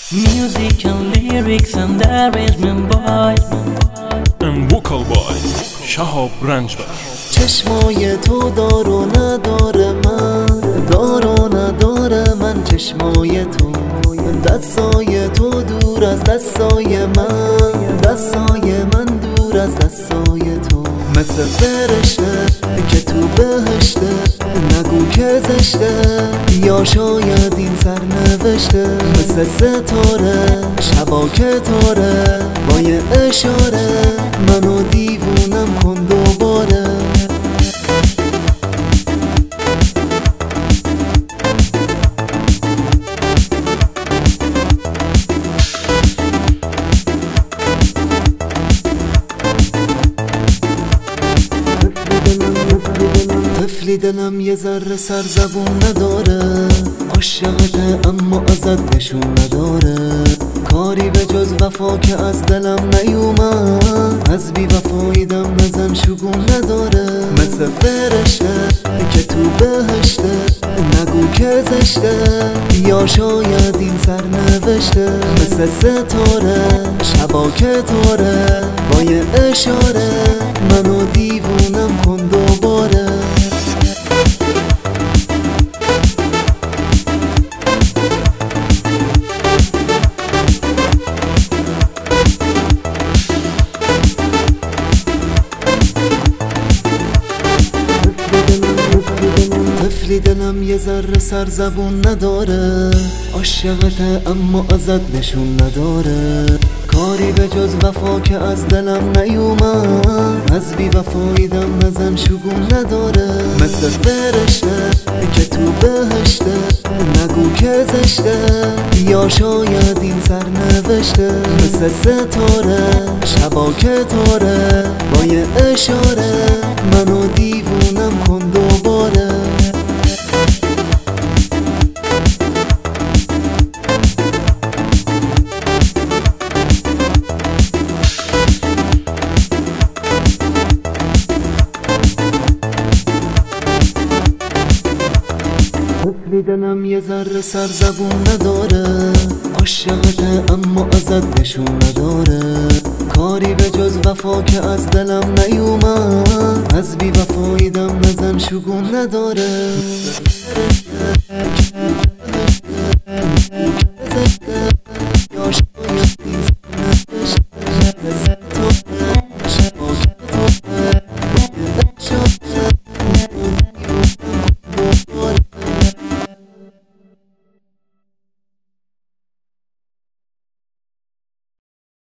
Music and lyrics and arrangement by and vocal by شهاب رنجبر. چشمای تو دار و نداره من، دار و نداره من چشمای تو، دستای تو دور از دستای من، دستای من دور از دستای تو. مثل فرشته که تو بهشته، نگو که زشته یا شاید این سرنوشته. مثل ستاره شبا که تاره، با یه اشاره منو دیوونم کن دوباره. طفلی دلم یه ذره سرزبون نداره، عاشقته اما ازت نشون نداره. کاری به جز وفا که از دلم نیومد، از بی وفاییدم نزن شگون نداره. مثل فرشته که تو بهشته، نگو که زشته یا شاید این سرنوشته. مثل ستاره شبا که تاره، با یه اشاره منو دیوونم کن دوباره. طفلی دلم یه ذره سرزبون نداره، عاشقته اما ازت نشون نداره. کاری به جز وفا که از دلم نیومد، از بی وفاییدم نزن شگون نداره. مثل فرشته که تو بهشته، نگو که زشته یا شاید این سرنوشته. مثل ستاره شبا که تاره، با یه اشاره منو دیوونم کن دوباره. طفلی دلم یه ذره سرزبون نداره، عاشقته اما ازت نشون نداره. کاری به جز وفا که از دلم نیومد، از بی وفاییدم نزن شگون نداره.